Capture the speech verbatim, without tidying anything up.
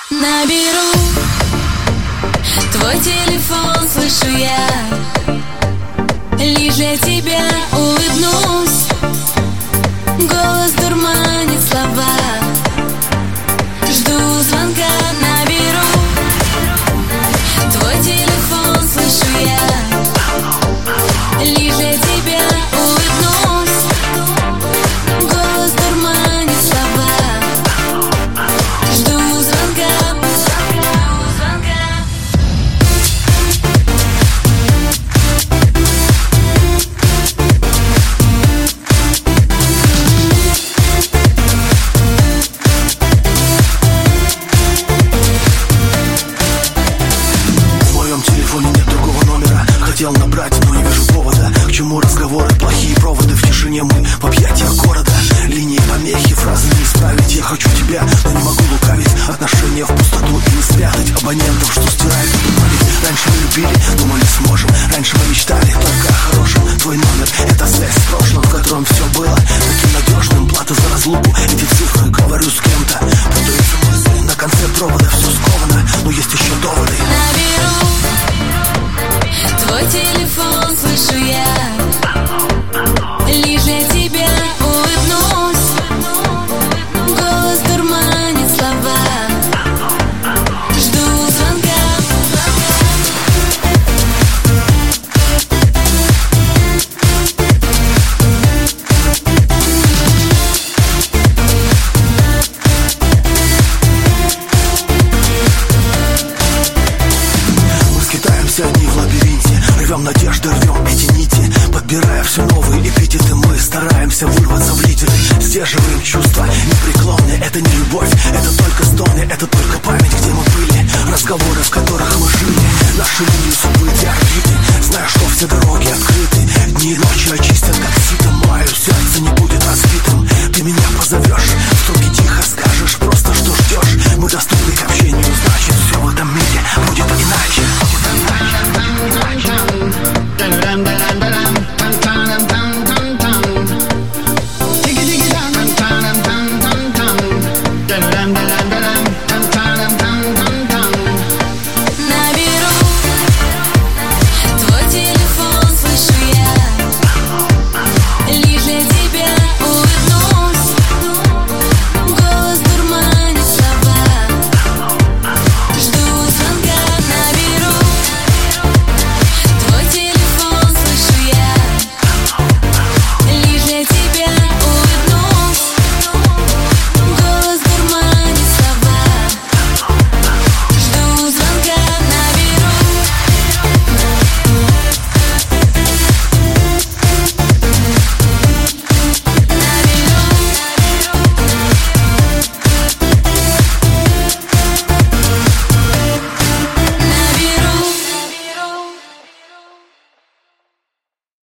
Наберу твой телефон, слышу я, лишь для тебя улыбнусь. Голос дурманит слова, жду звонка. Наберу твой телефон, слышу я, лишь для тебя улыбнусь. Голос дурманит слова, жду звонка. Хотел набрать, но не вижу повода. К чему разговоры, плохие проводы? В тишине мы в объятиях города. Линии помехи, фразы не исправить. Я хочу тебя, но не могу лукавить. Отношения в пустоту и не спрятать. Абонент